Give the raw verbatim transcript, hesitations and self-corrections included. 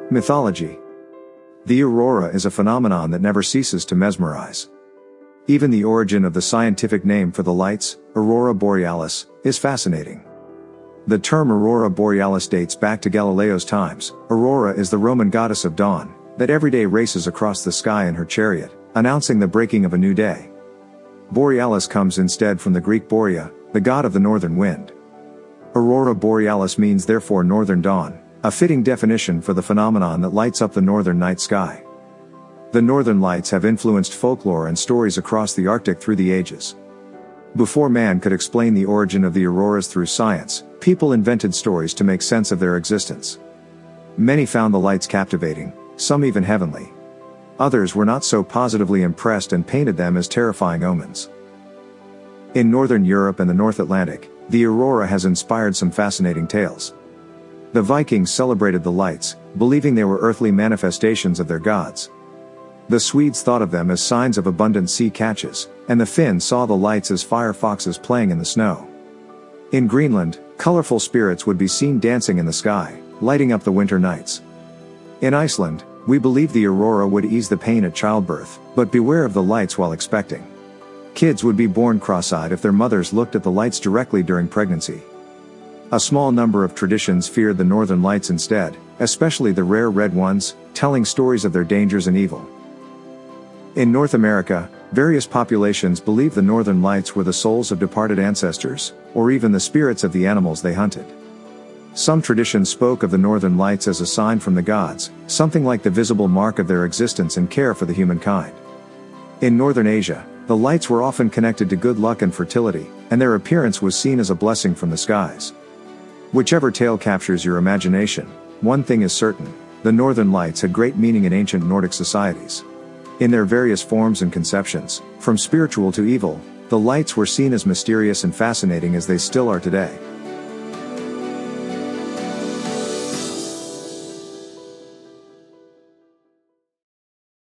Mythology. The aurora is a phenomenon that never ceases to mesmerize. Even the origin of the scientific name for the lights, aurora borealis, is fascinating. The term aurora borealis dates back to Galileo's times. Aurora is the Roman goddess of dawn, that every day races across the sky in her chariot, announcing the breaking of a new day. Borealis comes instead from the Greek Borea, the god of the northern wind. Aurora borealis means therefore northern dawn, a fitting definition for the phenomenon that lights up the northern night sky. The northern lights have influenced folklore and stories across the Arctic through the ages. Before man could explain the origin of the auroras through science, people invented stories to make sense of their existence. Many found the lights captivating, some even heavenly. Others were not so positively impressed and painted them as terrifying omens. In northern Europe and the North Atlantic, the aurora has inspired some fascinating tales. The Vikings celebrated the lights, believing they were earthly manifestations of their gods. The Swedes thought of them as signs of abundant sea catches, and the Finns saw the lights as fire foxes playing in the snow. In Greenland, colorful spirits would be seen dancing in the sky, lighting up the winter nights. In Iceland, we believe the aurora would ease the pain at childbirth, but beware of the lights while expecting. Kids would be born cross-eyed if their mothers looked at the lights directly during pregnancy. A small number of traditions feared the northern lights instead, especially the rare red ones, telling stories of their dangers and evil. In North America, various populations believe the northern lights were the souls of departed ancestors, or even the spirits of the animals they hunted. Some traditions spoke of the northern lights as a sign from the gods, something like the visible mark of their existence and care for the humankind. In northern Asia, the lights were often connected to good luck and fertility, and their appearance was seen as a blessing from the skies. Whichever tale captures your imagination, one thing is certain: the northern lights had great meaning in ancient Nordic societies. In their various forms and conceptions, from spiritual to evil, the lights were seen as mysterious and fascinating as they still are today.